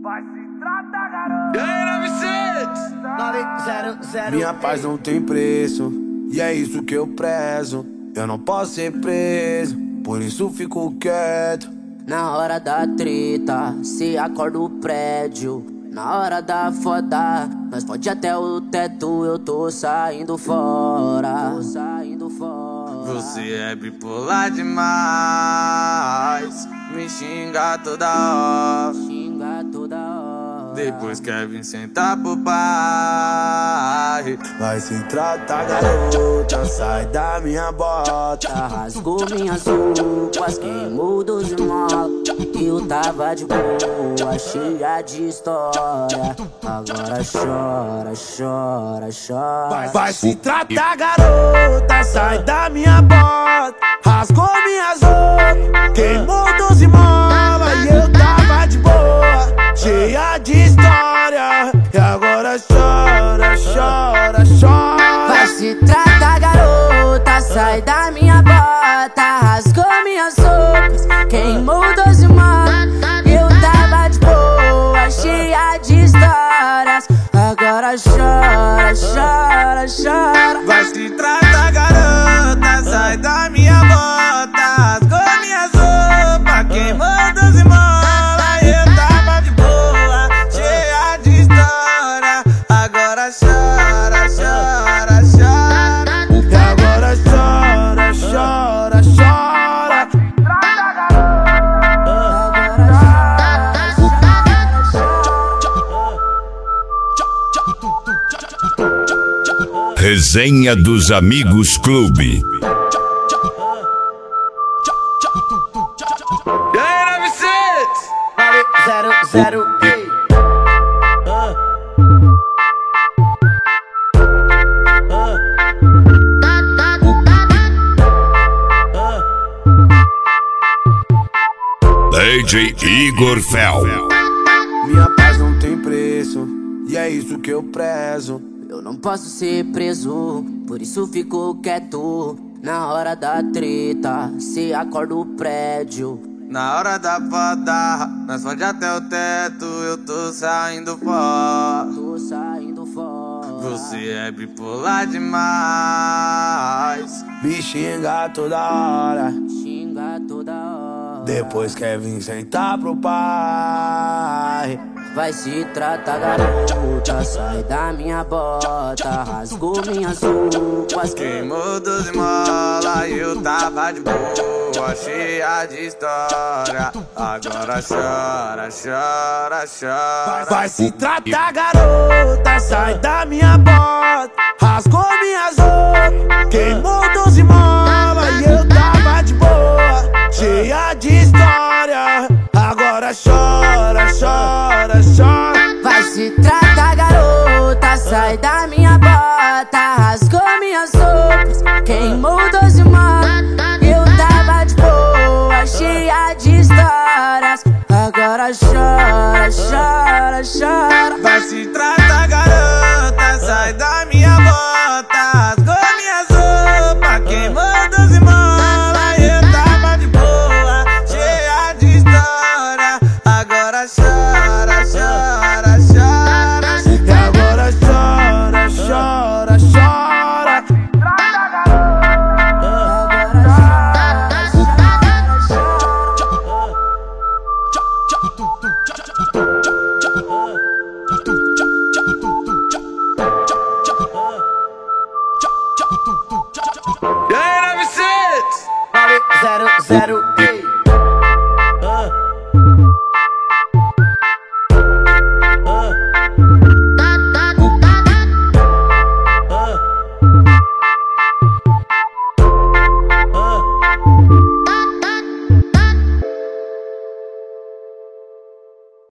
Vai se tratar, garoto. E aí, 900. Minha paz não tem preço, e é isso que eu prezo. Eu não posso ser preso, por isso fico quieto. Na hora da treta, se acorda o prédio. Na hora da foda, nós pode até o teto. Eu tô saindo fora. Você é bipolar demais, me xinga toda hora. Depois quer vir sentar pro pai. Vai se tratar, garota, sai da minha bota. Rasgou minhas roupas, queimou dos mola. Eu tava de boa, cheia de história. Agora chora, chora, chora. Vai se tratar, garota, sai da minha bota. Rasgou minhas roupas, queimou 12 mola. E eu tava de boa, cheia de história. E agora chora, chora, chora. Vai se tratar, garota, sai da minha bota. Rasgou minhas roupas, queimou 12 mola. Eu tava de boa, cheia de histórias. Agora chora, chora, chora. Vai se tratar, garota, sai da minha bota. Rasgou minhas roupas, queimou 12 mola. Eu tava de boa, cheia de história. Agora chora, chora, chora. E agora chora, chora, chora. Resenha dos Amigos Clube. E aí, 900. 900. DJ Igor Fel. Minha paz não tem preço, e é isso que eu prezo. Eu não posso ser preso, por isso fico quieto. Na hora da treta, se acorda o prédio. Na hora da foda, nós pode até o teto. Eu tô saindo fora. Você é bipolar demais, Me xinga toda hora, depois quer vir sentar pro pai. Vai se tratar, garota, sai da minha bota. Rasgou minhas roupas, queimou 12 mola. E eu tava de boa, cheia de história. Agora chora, chora, chora. Vai se tratar, garota, sai da minha bota. Rasgou minhas roupas, queimou 12 mola. E eu tava de boa, cheia de história. Agora chora, chora, chora. vai se tratar, garota, sai da minha bota. Rasgou minhas roupas, queimou 12 mola. Eu tava de boa, cheia de histórias. Agora chora, chora, chora. Vai se tratar, garota, sai da minha bota. Rasgou minhas roupas, queimou 12 mola. Eu tava de boa, cheia de história. Agora chora, chora, chora. E agora chora, chora, chora. E